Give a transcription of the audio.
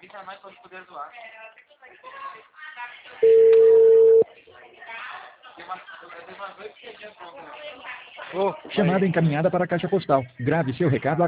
Chamada encaminhada para a caixa postal. Grave seu recado